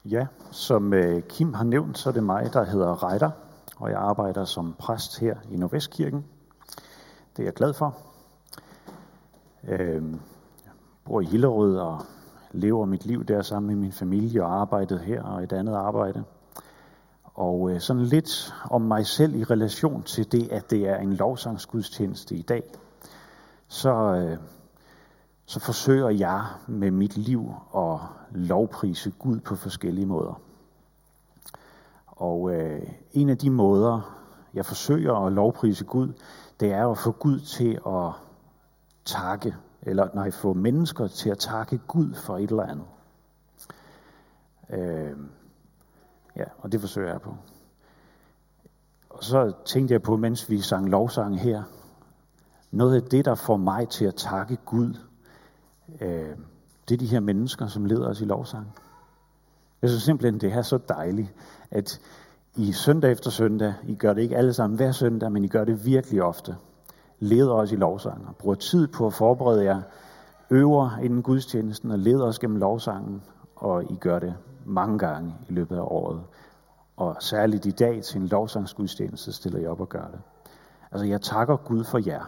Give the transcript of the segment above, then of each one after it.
Ja, som Kim har nævnt, så er det mig, der hedder Reiter, og jeg arbejder som præst her i Nordvestkirken. Det er jeg glad for. Jeg bor i Hillerød og lever mit liv der sammen med min familie og arbejdet her og et andet arbejde. Og sådan lidt om mig selv i relation til det, at det er en lovsangsgudstjeneste i dag, så forsøger jeg med mit liv at lovprise Gud på forskellige måder. Og en af de måder, jeg forsøger at lovprise Gud, det er at få Gud til at få mennesker til at takke Gud for et eller andet. Og det forsøger jeg på. Og så tænkte jeg på, mens vi sang lovsange her, noget af det, der får mig til at takke Gud, det er de her mennesker, som leder os i lovsang. Jeg synes simpelthen, det er så dejligt, at I søndag efter søndag, I gør det ikke alle sammen hver søndag, men I gør det virkelig ofte, leder os i lovsang og bruger tid på at forberede jer, øver inden gudstjenesten og leder os gennem lovsangen, og I gør det mange gange i løbet af året. Og særligt i dag til en lovsangsgudstjeneste stiller jeg op og gør det. Altså jeg takker Gud for jer.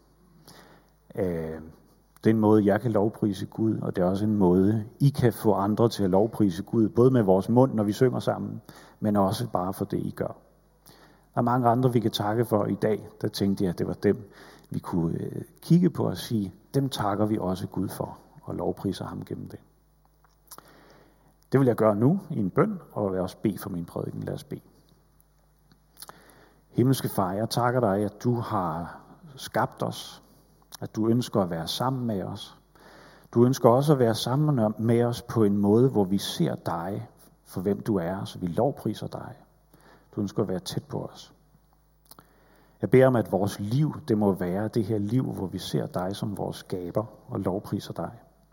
Det er en måde, jeg kan lovprise Gud, og det er også en måde, I kan få andre til at lovprise Gud, både med vores mund, når vi synger sammen, men også bare for det, I gør. Der er mange andre, vi kan takke for i dag. Der tænkte jeg, at det var dem, vi kunne kigge på og sige, dem takker vi også Gud for, og lovpriser ham gennem det. Det vil jeg gøre nu i en bøn, og jeg vil også bede for min prædiken. Lad os bede. Himmelske Far, jeg takker dig, at du har skabt os, at du ønsker at være sammen med os. Du ønsker også at være sammen med os på en måde, hvor vi ser dig for hvem du er, så vi lovpriser dig. Du ønsker at være tæt på os. Jeg beder om, at vores liv, det må være det her liv, hvor vi ser dig som vores skaber og lovpriser dig.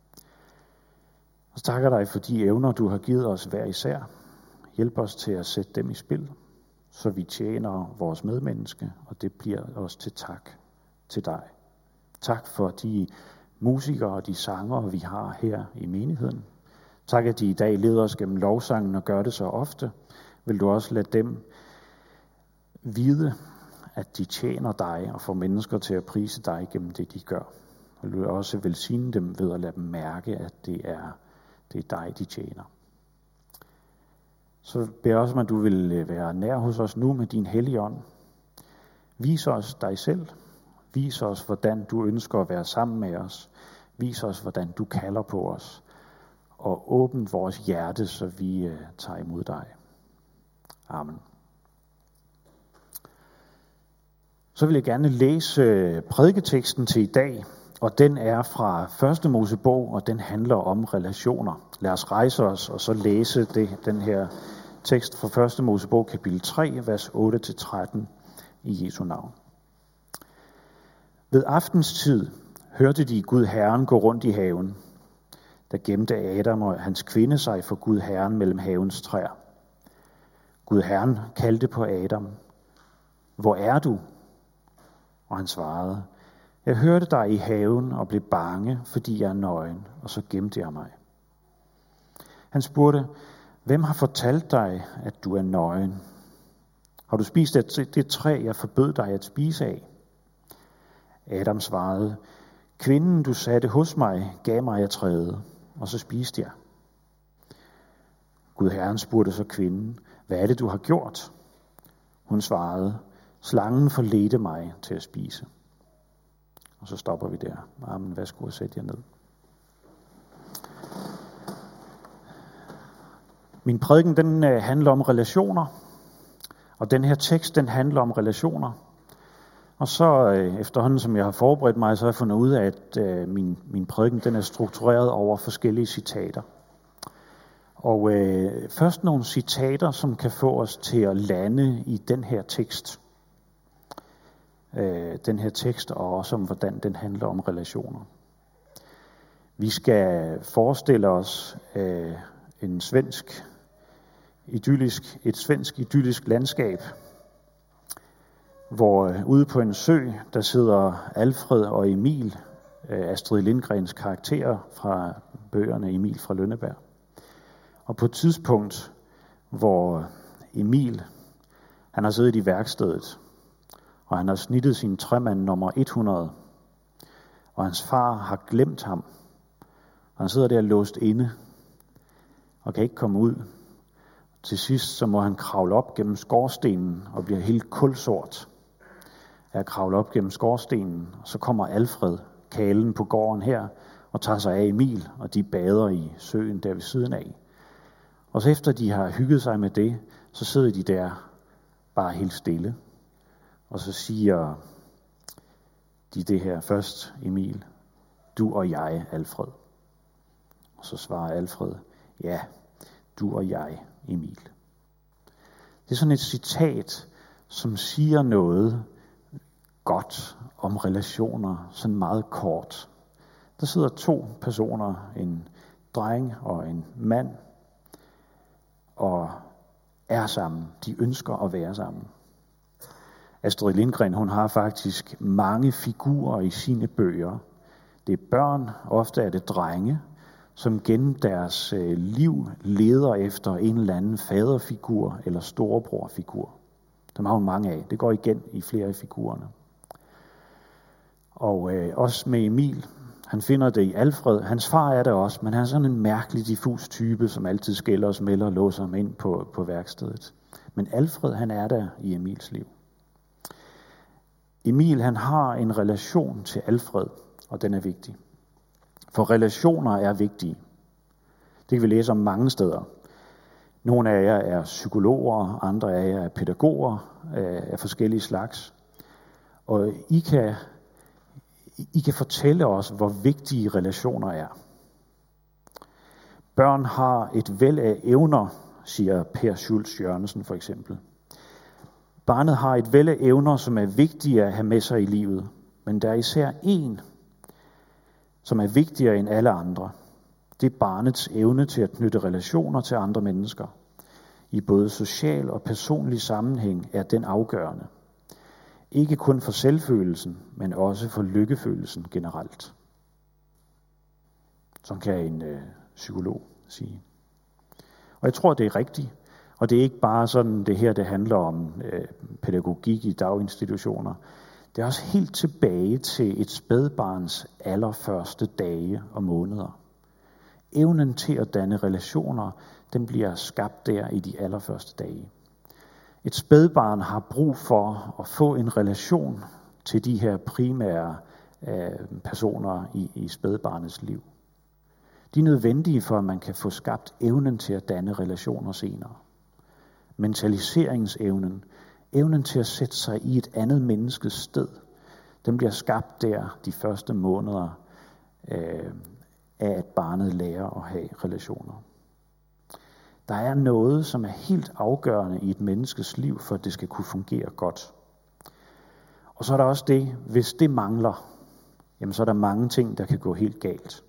Og så takker dig for de evner, du har givet os hver især. Hjælp os til at sætte dem i spil, så vi tjener vores medmenneske, og det bliver os til tak til dig. Tak for de musikere og de sangere, vi har her i menigheden. Tak, at de i dag leder os gennem lovsangen og gør det så ofte. Vil du også lade dem vide, at de tjener dig og får mennesker til at prise dig gennem det, de gør. Vil du også velsigne dem ved at lade dem mærke, at det er dig, de tjener. Så beder jeg også om, at du vil være nær hos os nu med din hellige ånd. Vis os dig selv. Vis os, hvordan du ønsker at være sammen med os. Vis os, hvordan du kalder på os. Og åbn vores hjerte, så vi tager imod dig. Amen. Så vil jeg gerne læse prædiketeksten til i dag, og den er fra 1. Mosebog, og den handler om relationer. Lad os rejse os og så læse den her tekst fra 1. Mosebog, kapitel 3, vers 8-13 i Jesu navn. Ved aftenstid hørte de Gud Herren gå rundt i haven. Der gemte Adam og hans kvinde sig for Gud Herren mellem havens træer. Gud Herren kaldte på Adam. Hvor er du? Og han svarede, jeg hørte dig i haven og blev bange, fordi jeg er nøgen, og så gemte jeg mig. Han spurgte, hvem har fortalt dig, at du er nøgen? Har du spist det træ, jeg forbød dig at spise af? Adam svarede, kvinden du satte hos mig, gav mig af træet, og så spiste jeg. Gud Herren spurgte så kvinden, hvad er det, du har gjort? Hun svarede, slangen forledte mig til at spise. Og så stopper vi der. Amen, værsgo og sæt jer ned. Min prædiken, den handler om relationer. Og den her tekst, den handler om relationer. Og så efterhånden, som jeg har forberedt mig, så har jeg fundet ud af, at min prædiken, den er struktureret over forskellige citater. Og først nogle citater, som kan få os til at lande i den her tekst. Og også om, hvordan den handler om relationer. Vi skal forestille os et svensk idyllisk landskab, hvor ude på en sø, der sidder Alfred og Emil, Astrid Lindgrens karakterer fra bøgerne Emil fra Lønneberg. Og på et tidspunkt, hvor Emil, han har siddet i værkstedet, og han har snittet sin træmand nummer 100, og hans far har glemt ham, og han sidder der låst inde, og kan ikke komme ud. Til sidst så må han kravle op gennem skorstenen, og bliver helt kulsort af at kravle op gennem skorstenen. Og så kommer Alfred, karlen på gården her, og tager sig af Emil, og de bader i søen der ved siden af. Og så efter de har hygget sig med det, så sidder de der bare helt stille. Og så siger de det her først, Emil, du og jeg, Alfred. Og så svarer Alfred, ja, du og jeg, Emil. Det er sådan et citat, som siger noget godt om relationer, sådan meget kort. Der sidder 2 personer, en dreng og en mand, og er sammen. De ønsker at være sammen. Astrid Lindgren, hun har faktisk mange figurer i sine bøger. Det er børn, ofte er det drenge, som gennem deres liv leder efter en eller anden faderfigur eller storebrorfigur. Dem har hun mange af. Det går igen i flere af figurerne. Og også med Emil, han finder det i Alfred. Hans far er det også, men han er sådan en mærkelig diffus type, som altid skælder og smælder og låser ham ind på værkstedet. Men Alfred, han er der i Emils liv. Emil, han har en relation til Alfred, og den er vigtig. For relationer er vigtige. Det kan vi læse om mange steder. Nogle af jer er psykologer, andre af jer er pædagoger af forskellige slags. Og I kan fortælle os, hvor vigtige relationer er. Børn har et væld af evner, siger Per Schultz Jørgensen for eksempel. Barnet har et væld af evner, som er vigtige at have med sig i livet. Men der er især en, som er vigtigere end alle andre. Det er barnets evne til at knytte relationer til andre mennesker. I både social og personlig sammenhæng er den afgørende. Ikke kun for selvfølelsen, men også for lykkefølelsen generelt. Sådan kan en psykolog sige. Og jeg tror, det er rigtigt. Og det er ikke bare sådan, det handler om pædagogik i daginstitutioner. Det er også helt tilbage til et spædbarns allerførste dage og måneder. Evnen til at danne relationer, den bliver skabt der i de allerførste dage. Et spædbarn har brug for at få en relation til de her primære personer i spædbarnets liv. De er nødvendige for, at man kan få skabt evnen til at danne relationer senere. Mentaliseringsevnen, evnen til at sætte sig i et andet menneskes sted, den bliver skabt der de første måneder af, at barnet lærer at have relationer. Der er noget, som er helt afgørende i et menneskes liv, for at det skal kunne fungere godt. Og så er der også det, hvis det mangler, jamen så er der mange ting, der kan gå helt galt.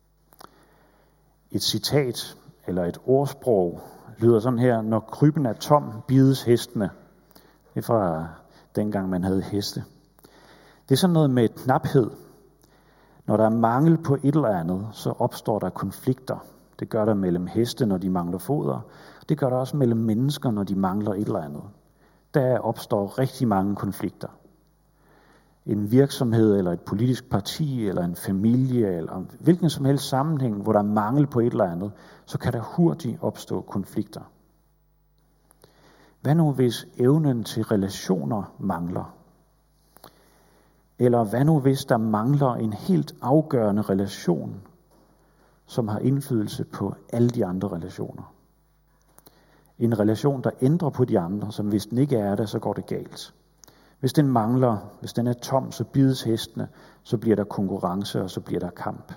Et citat eller et ordsprog lyder sådan her: når krybben er tom, bides hestene. Det er fra dengang man havde heste. Det er sådan noget med knaphed. Når der er mangel på et eller andet, så opstår der konflikter. Det gør der mellem heste, når de mangler foder. Det gør der også mellem mennesker, når de mangler et eller andet. Der opstår rigtig mange konflikter. En virksomhed, eller et politisk parti, eller en familie, eller hvilken som helst sammenhæng, hvor der er mangel på et eller andet, så kan der hurtigt opstå konflikter. Hvad nu hvis evnen til relationer mangler? Eller hvad nu hvis der mangler en helt afgørende relation, som har indflydelse på alle de andre relationer? En relation, der ændrer på de andre, som hvis den ikke er der, så går det galt. Hvis den mangler, hvis den er tom, så bides hestene, så bliver der konkurrence, og så bliver der kamp.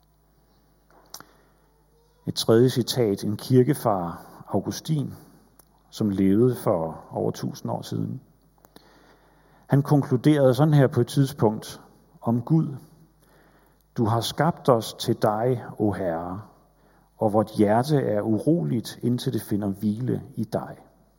Et tredje citat, en kirkefar, Augustin, som levede for over 1000 år siden. Han konkluderede sådan her på et tidspunkt om Gud: du har skabt os til dig, o Herre, og vort hjerte er uroligt, indtil det finder hvile i dig.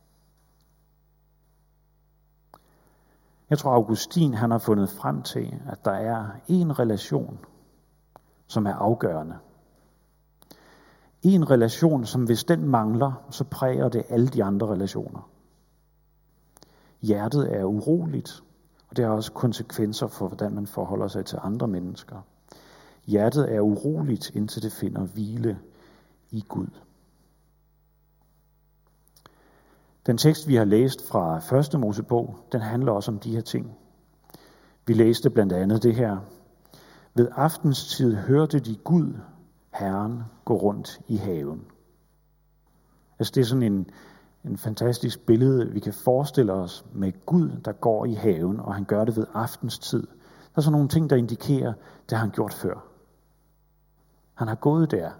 Jeg tror, Augustin han har fundet frem til, at der er en relation, som er afgørende. En relation, som hvis den mangler, så præger det alle de andre relationer. Hjertet er uroligt, og det har også konsekvenser for, hvordan man forholder sig til andre mennesker. Hjertet er uroligt, indtil det finder hvile i Gud. Den tekst, vi har læst fra 1. Mosebog, den handler også om de her ting. Vi læste blandt andet det her. Ved aftenstid hørte de Gud, Herren, gå rundt i haven. Altså det er sådan en fantastisk billede, vi kan forestille os med Gud, der går i haven, og han gør det ved aftenstid. Der er sådan nogle ting, der indikerer, det har han gjort før. Han har gået der.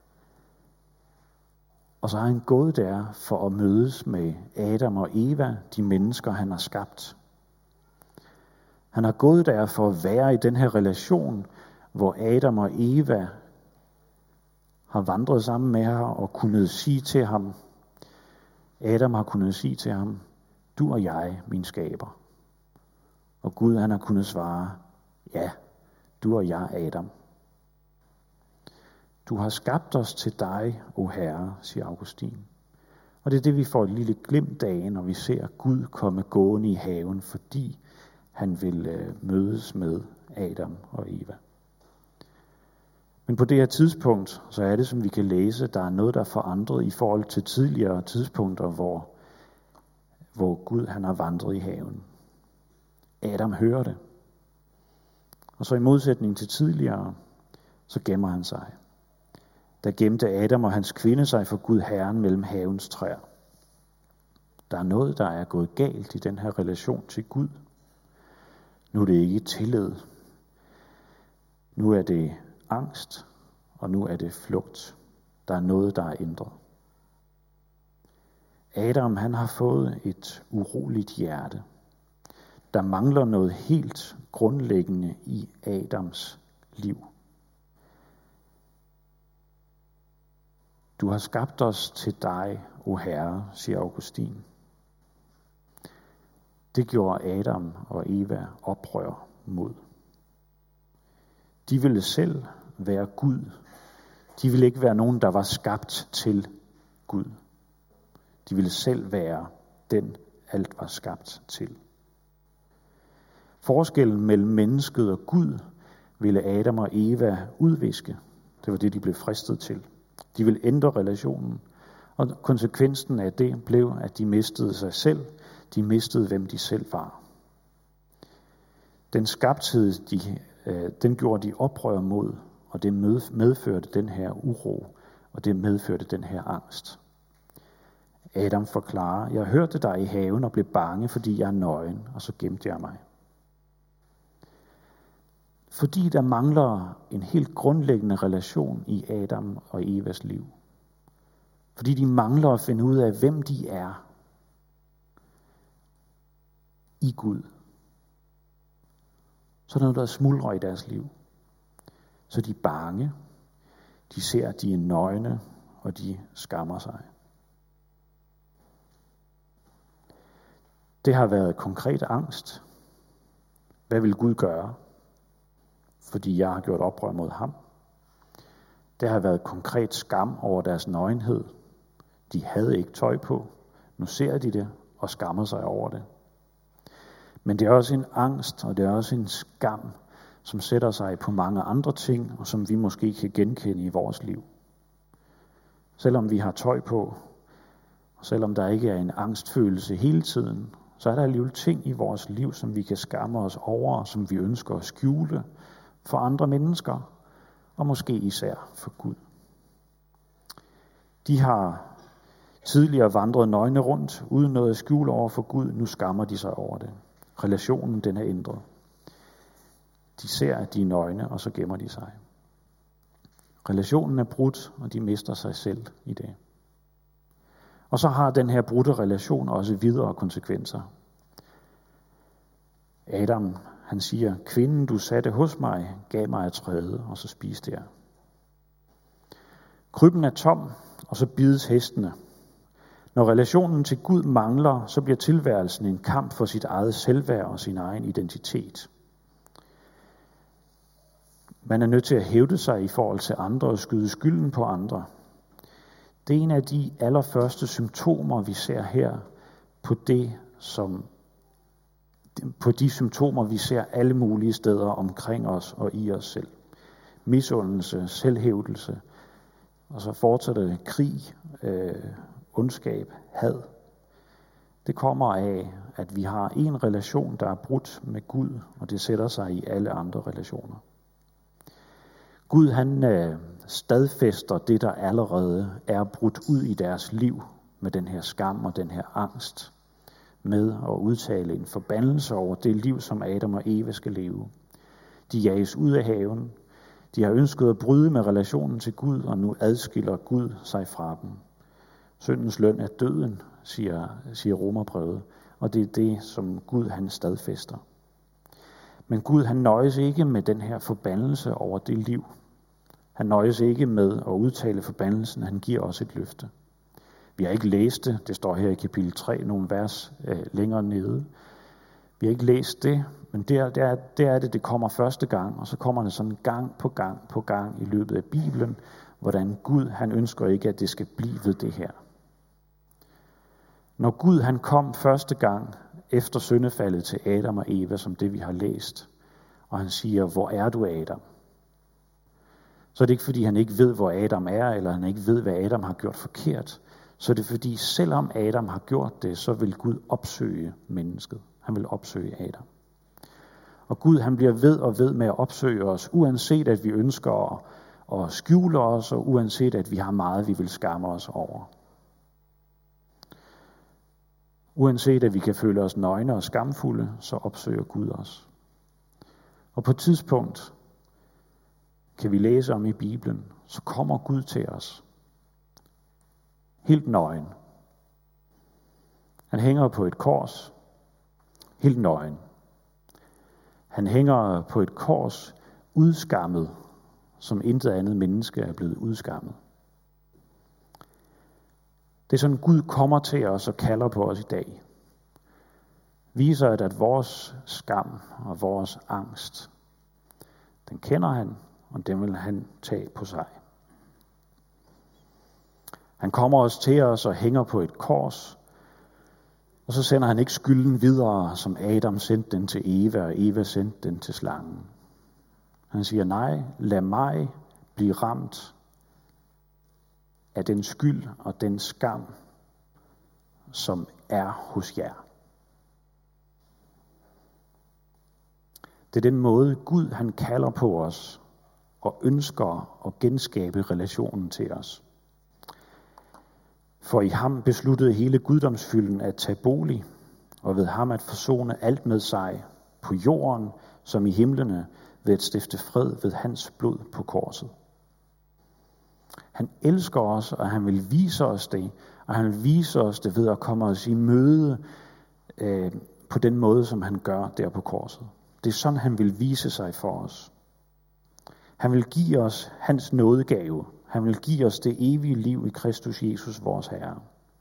Og så har han gået der for at mødes med Adam og Eva, de mennesker, han har skabt. Han har gået der for at være i den her relation, hvor Adam og Eva har vandret sammen med ham og kunnet sige til ham, Adam har kunnet sige til ham, du og jeg, min skaber. Og Gud, han har kunnet svare, ja, du og jeg, Adam. Du har skabt os til dig, o Herre, siger Augustin. Og det er det, vi får et lille glimt af, når vi ser Gud komme gående i haven, fordi han vil mødes med Adam og Eva. Men på det her tidspunkt, så er det, som vi kan læse, der er noget, der er forandret i forhold til tidligere tidspunkter, hvor Gud han har vandret i haven. Adam hører det. Og så i modsætning til tidligere, så gemmer han sig. Der gemte Adam og hans kvinde sig for Gud Herren mellem havens træer. Der er noget, der er gået galt i den her relation til Gud. Nu er det ikke tillid. Nu er det angst, og nu er det flugt. Der er noget, der er ændret. Adam, han har fået et uroligt hjerte. Der mangler noget helt grundlæggende i Adams liv. Du har skabt os til dig, o Herre, siger Augustin. Det gjorde Adam og Eva oprør mod. De ville selv være Gud. De ville ikke være nogen, der var skabt til Gud. De ville selv være den, alt var skabt til. Forskellen mellem mennesket og Gud ville Adam og Eva udviske. Det var det, de blev fristet til. De ville ændre relationen, og konsekvensen af det blev, at de mistede sig selv. De mistede, hvem de selv var. Den skabthed, den gjorde de oprør mod, og det medførte den her uro, og det medførte den her angst. Adam forklarer, jeg hørte dig i haven og blev bange, fordi jeg er nøgen, og så gemte jeg mig. Fordi der mangler en helt grundlæggende relation i Adam og Evas liv. Fordi de mangler at finde ud af, hvem de er i Gud. Så er der noget, der smuldrer i deres liv. Så de er bange, de ser, at de er nøgne, og de skammer sig. Det har været konkret angst. Hvad vil Gud gøre? Fordi jeg har gjort oprør mod ham. Det har været konkret skam over deres nøgenhed. De havde ikke tøj på. Nu ser de det og skammer sig over det. Men det er også en angst, og det er også en skam, som sætter sig på mange andre ting, og som vi måske kan genkende i vores liv. Selvom vi har tøj på, og selvom der ikke er en angstfølelse hele tiden, så er der alligevel ting i vores liv, som vi kan skamme os over, og som vi ønsker at skjule for andre mennesker, og måske især for Gud. De har tidligere vandret nøgne rundt, uden noget at skjule over for Gud. Nu skammer de sig over det. Relationen, den er ændret. De ser, at de er nøgne, og så gemmer de sig. Relationen er brudt, og de mister sig selv i det. Og så har den her brudte relation også videre konsekvenser. Adam, han siger, kvinden du satte hos mig, gav mig af træet, og så spiste jeg. Krybben er tom, og så bides hestene. Når relationen til Gud mangler, så bliver tilværelsen en kamp for sit eget selvværd og sin egen identitet. Man er nødt til at hævde sig i forhold til andre og skyde skylden på andre. Det er en af de allerførste symptomer, vi ser her på de symptomer, vi ser alle mulige steder omkring os og i os selv. Misundelse, selvhævdelse, og så fortsætter det krig, ondskab, had. Det kommer af, at vi har en relation, der er brudt med Gud, og det sætter sig i alle andre relationer. Gud, han stadfæster det, der allerede er brudt ud i deres liv med den her skam og den her angst, med at udtale en forbandelse over det liv, som Adam og Eva skal leve. De jages ud af haven. De har ønsket at bryde med relationen til Gud, og nu adskiller Gud sig fra dem. Syndens løn er døden, siger Romerbrevet, og det er det, som Gud han stadfæster. Men Gud han nøjes ikke med den her forbandelse over det liv. Han nøjes ikke med at udtale forbandelsen, han giver os et løfte. Vi har ikke læst det, det står her i kapitel 3, nogle vers længere nede. Vi har ikke læst det, men det kommer første gang, og så kommer det sådan gang på gang i løbet af Bibelen, hvordan Gud han ønsker ikke, at det skal blive ved det her. Når Gud han kom første gang efter syndefaldet til Adam og Eva, som det vi har læst, og han siger, hvor er du, Adam? Så er det ikke fordi han ikke ved, hvor Adam er, eller han ikke ved, hvad Adam har gjort forkert. Så er det fordi, selvom Adam har gjort det, så vil Gud opsøge mennesket. Han vil opsøge Adam. Og Gud han bliver ved med at opsøge os, uanset at vi ønsker at skjule os, og uanset at vi har meget, vi vil skamme os over. Uanset at vi kan føle os nøgne og skamfulde, så opsøger Gud os. Og på et tidspunkt, kan vi læse om i Bibelen, så kommer Gud til os. Helt nøgen. Han hænger på et kors. Helt nøgen. Han hænger på et kors udskammet, som intet andet menneske er blevet udskammet. Det er sådan, Gud kommer til os og kalder på os i dag. Viser, at vores skam og vores angst, den kender han, og den vil han tage på sig. Han kommer også til os og hænger på et kors, og så sender han ikke skylden videre, som Adam sendte den til Eva, og Eva sendte den til slangen. Han siger, nej, lad mig blive ramt af den skyld og den skam, som er hos jer. Det er den måde, Gud han kalder på os, og ønsker at genskabe relationen til os. For i ham besluttede hele guddomsfylden at tage bolig, og ved ham at forsone alt med sig, på jorden som i himlene, ved at stifte fred ved hans blod på korset. Han elsker os, og han vil vise os det, og han vil vise os det ved at komme os i møde på den måde, som han gør der på korset. Det er sådan, han vil vise sig for os. Han vil give os hans nådegave. Han vil give os det evige liv i Kristus Jesus, vores Herre.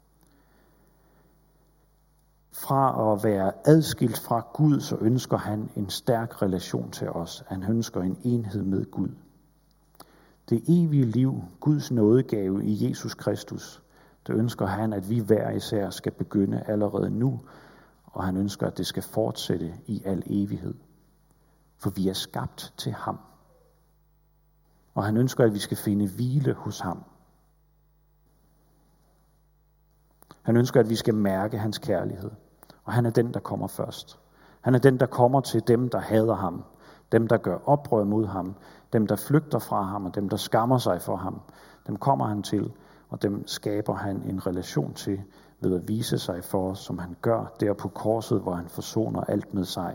Fra at være adskilt fra Gud, så ønsker han en stærk relation til os. Han ønsker en enhed med Gud. Det evige liv, Guds nådegave i Jesus Kristus, det ønsker han, at vi hver især skal begynde allerede nu, og han ønsker, at det skal fortsætte i al evighed. For vi er skabt til ham. Og han ønsker, at vi skal finde hvile hos ham. Han ønsker, at vi skal mærke hans kærlighed. Og han er den, der kommer først. Han er den, der kommer til dem, der hader ham. Dem, der gør oprør mod ham. Dem, der flygter fra ham, og dem, der skammer sig for ham. Dem kommer han til, og dem skaber han en relation til, ved at vise sig for os, som han gør der på korset, hvor han forsoner alt med sig.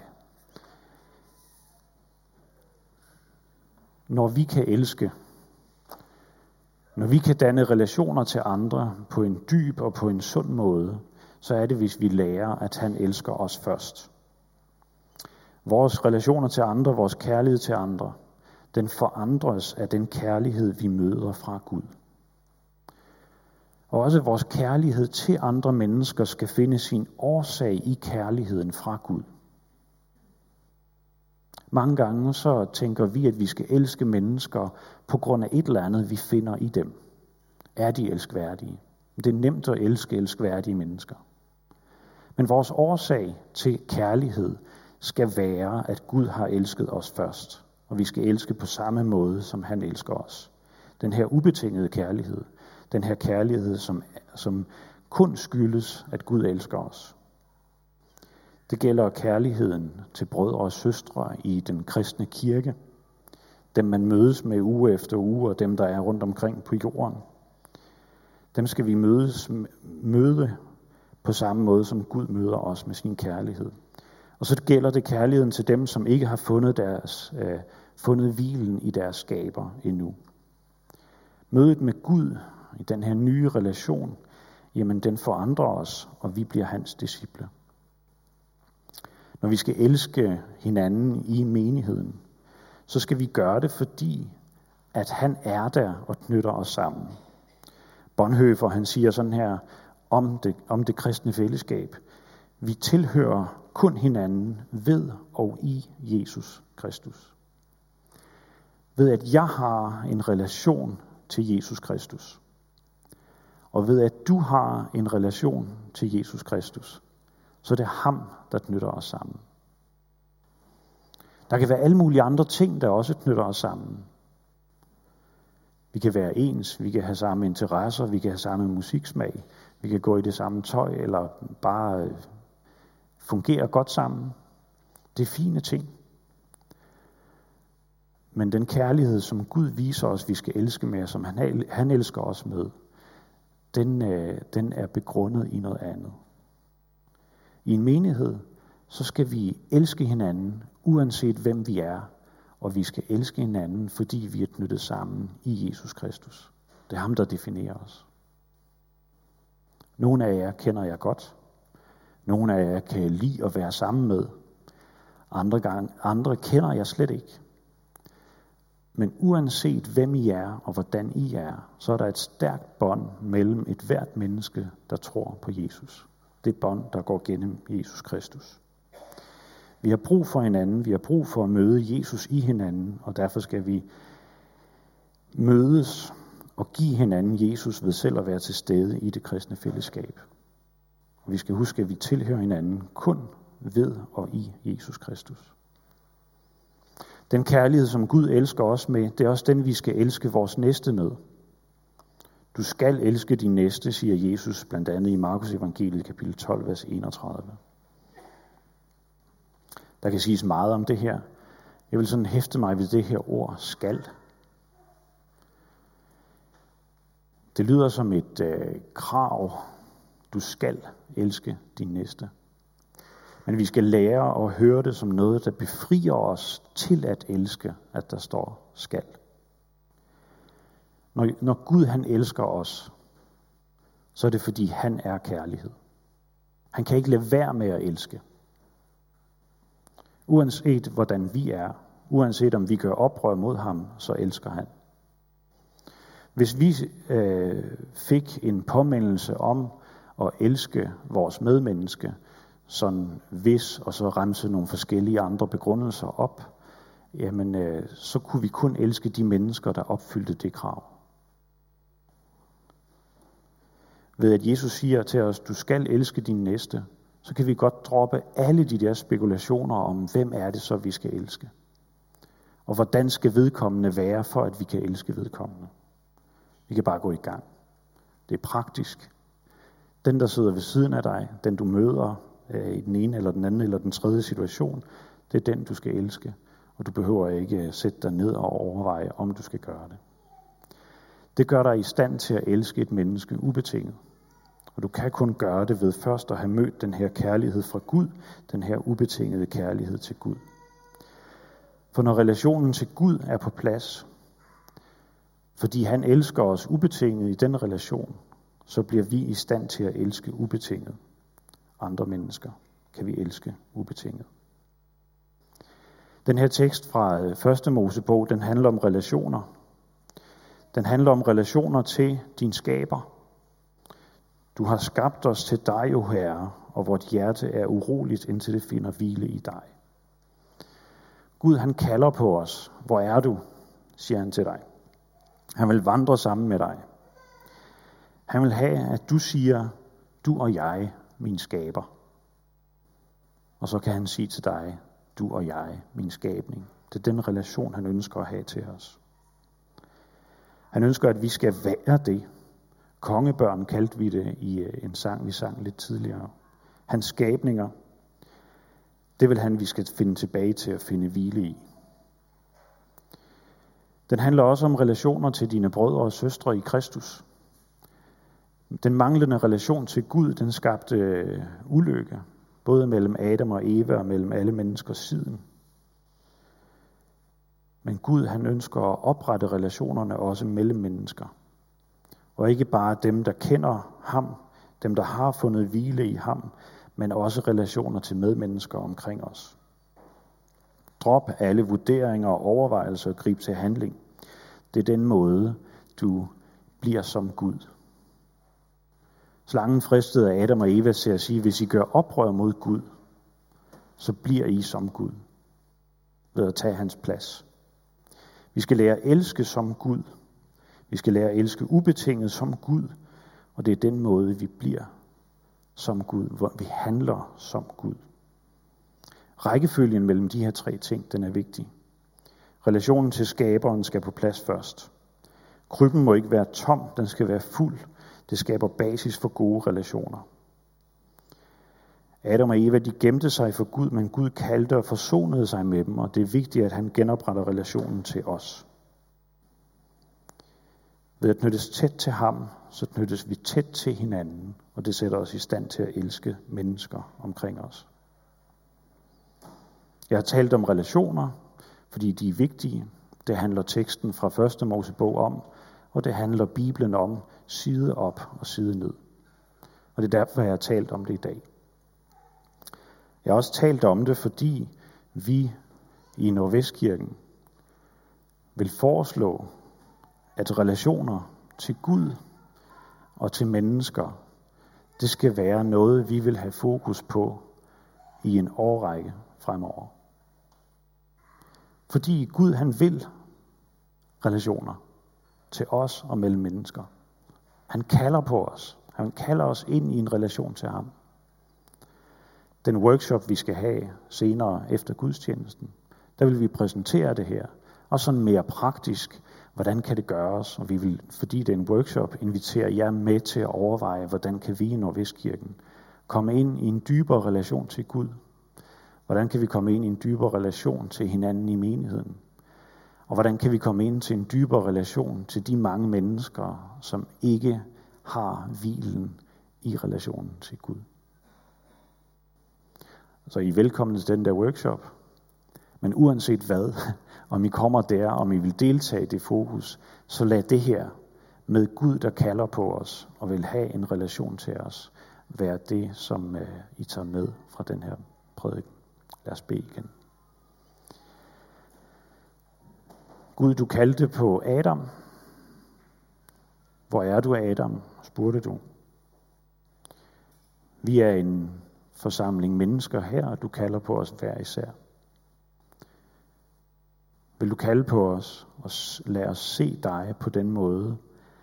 Når vi kan elske, når vi kan danne relationer til andre på en dyb og på en sund måde, så er det, hvis vi lærer, at han elsker os først. Vores relationer til andre, vores kærlighed til andre, den forandres af den kærlighed, vi møder fra Gud. Og også vores kærlighed til andre mennesker skal finde sin årsag i kærligheden fra Gud. Mange gange så tænker vi, at vi skal elske mennesker på grund af et eller andet, vi finder i dem. er de elskværdige. Det er nemt at elske elskværdige mennesker. Men vores årsag til kærlighed skal være, at Gud har elsket os først. Og vi skal elske på samme måde, som han elsker os. Den her ubetingede kærlighed. Den her kærlighed, som kun skyldes, at Gud elsker os. Det gælder kærligheden til brødre og søstre i den kristne kirke. Dem man mødes med uge efter uge, og dem der er rundt omkring på jorden. Dem skal vi møde på samme måde, som Gud møder os med sin kærlighed. Og så gælder det kærligheden til dem, som ikke har fundet hvilen i deres skaber endnu. Mødet med Gud i den her nye relation, jamen den forandrer os, og vi bliver hans disciple. Når vi skal elske hinanden i menigheden, så skal vi gøre det, fordi at han er der og knytter os sammen. Bonhoeffer, han siger sådan her om det kristne fællesskab. Vi tilhører kun hinanden ved og i Jesus Kristus. Ved at jeg har en relation til Jesus Kristus. Og ved at du har en relation til Jesus Kristus, så er det ham, der knytter os sammen. Der kan være alle mulige andre ting, der også knytter os sammen. Vi kan være ens, vi kan have samme interesser, vi kan have samme musiksmag, vi kan gå i det samme tøj, eller bare fungere godt sammen. Det er fine ting. Men den kærlighed, som Gud viser os, vi skal elske med, som han elsker os med, den er begrundet i noget andet. I en menighed, så skal vi elske hinanden, uanset hvem vi er, og vi skal elske hinanden, fordi vi er knyttet sammen i Jesus Kristus. Det er ham, der definerer os. Nogle af jer kender jeg godt. Nogle af jer kan jeg lide at være sammen med. Andre kender jeg slet ikke. Men uanset hvem I er og hvordan I er, så er der et stærkt bånd mellem et hvert menneske, der tror på Jesus. Det bånd, der går gennem Jesus Kristus. Vi har brug for hinanden, vi har brug for at møde Jesus i hinanden, og derfor skal vi mødes og give hinanden Jesus ved selv at være til stede i det kristne fællesskab. Og vi skal huske, at vi tilhører hinanden kun ved og i Jesus Kristus. Den kærlighed, som Gud elsker os med, det er også den, vi skal elske vores næste med. Du skal elske din næste, siger Jesus blandt andet i Markus evangeliet kapitel 12, vers 31. Der kan siges meget om det her. Jeg vil sådan hæfte mig ved det her ord, skal. Det lyder som et krav. Du skal elske din næste. Men vi skal lære at høre det som noget, der befrier os til at elske, at der står skal. Når Gud han elsker os, så er det fordi han er kærlighed. Han kan ikke lade være med at elske. Uanset hvordan vi er, uanset om vi gør oprør mod ham, så elsker han. Hvis vi fik en påmindelse om at elske vores medmenneske, sådan hvis, og så remse nogle forskellige andre begrundelser op, jamen så kunne vi kun elske de mennesker, der opfyldte det krav. Ved at Jesus siger til os, du skal elske din næste, så kan vi godt droppe alle de der spekulationer om, hvem er det så, vi skal elske. Og hvordan skal vedkommende være, for at vi kan elske vedkommende. Vi kan bare gå i gang. Det er praktisk. Den, der sidder ved siden af dig, den du møder i den ene eller den anden eller den tredje situation, det er den, du skal elske. Og du behøver ikke sætte dig ned og overveje, om du skal gøre det. Det gør dig i stand til at elske et menneske ubetinget. Og du kan kun gøre det ved først at have mødt den her kærlighed fra Gud, den her ubetingede kærlighed til Gud. For når relationen til Gud er på plads, fordi han elsker os ubetinget i den relation, så bliver vi i stand til at elske ubetinget. Andre mennesker kan vi elske ubetinget. Den her tekst fra 1. Mosebog, den handler om relationer. Den handler om relationer til din skaber. Du har skabt os til dig, o Herre, og vort hjerte er uroligt, indtil det finder hvile i dig. Gud, han kalder på os. Hvor er du, siger han til dig. Han vil vandre sammen med dig. Han vil have, at du siger, du og jeg, min skaber. Og så kan han sige til dig, du og jeg, min skabning. Det er den relation, han ønsker at have til os. Han ønsker, at vi skal være det. Kongebørn kaldte vi det i en sang, vi sang lidt tidligere. Hans skabninger, det vil han, vi skal finde tilbage til at finde hvile i. Den handler også om relationer til dine brødre og søstre i Kristus. Den manglende relation til Gud, den skabte ulykke, både mellem Adam og Eva og mellem alle mennesker siden. Men Gud, han ønsker at oprette relationerne også mellem mennesker. Og ikke bare dem, der kender ham, dem, der har fundet hvile i ham, men også relationer til medmennesker omkring os. Drop alle vurderinger og overvejelser og grib til handling. Det er den måde, du bliver som Gud. Slangen fristede Adam og Eva til at sige, hvis I gør oprør mod Gud, så bliver I som Gud ved at tage hans plads. Vi skal lære at elske som Gud. Vi skal lære at elske ubetinget som Gud, og det er den måde, vi bliver som Gud, hvor vi handler som Gud. Rækkefølgen mellem de her tre ting, den er vigtig. Relationen til skaberen skal på plads først. Krybben må ikke være tom, den skal være fuld. Det skaber basis for gode relationer. Adam og Eva, de gemte sig for Gud, men Gud kaldte og forsonede sig med dem, og det er vigtigt, at han genopretter relationen til os. Ved at knyttes tæt til ham, så knyttes vi tæt til hinanden, og det sætter os i stand til at elske mennesker omkring os. Jeg har talt om relationer, fordi de er vigtige. Det handler teksten fra 1. Mosebog om, og det handler Bibelen om side op og side ned. Og det er derfor, jeg har talt om det i dag. Jeg har også talt om det, fordi vi i Nordvestkirken vil foreslå, at relationer til Gud og til mennesker, det skal være noget, vi vil have fokus på i en årrække fremover. Fordi Gud, han vil relationer til os og mellem mennesker. Han kalder på os. Han kalder os ind i en relation til ham. Den workshop, vi skal have senere efter gudstjenesten, der vil vi præsentere det her. Og sådan mere praktisk, hvordan kan det gøres? Og vi vil, fordi det er en workshop, invitere jer med til at overveje, hvordan kan vi i Nordvestkirken komme ind i en dybere relation til Gud. Hvordan kan vi komme ind i en dybere relation til hinanden i menigheden? Og hvordan kan vi komme ind til en dybere relation til de mange mennesker, som ikke har hvilen i relationen til Gud? Så I er velkomne til den der workshop. Men uanset hvad, om I kommer der, om I vil deltage i det fokus, så lad det her med Gud, der kalder på os og vil have en relation til os, være det, som I tager med fra den her prædiken. Lad os bede igen. Gud, du kaldte på Adam. Hvor er du, Adam? Spurgte du. Vi er en forsamling mennesker her, og du kalder på os hver især. Vil du kalde på os og lade os se dig på den måde,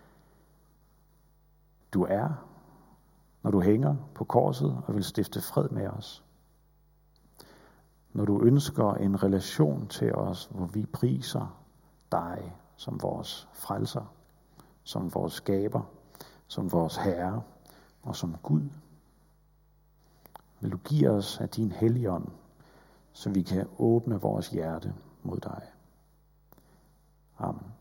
du er, når du hænger på korset og vil stifte fred med os? Når du ønsker en relation til os, hvor vi priser dig som vores frelser, som vores skaber, som vores herre og som Gud. Vil du give os af din Helligånd, så vi kan åbne vores hjerte mod dig. Amen.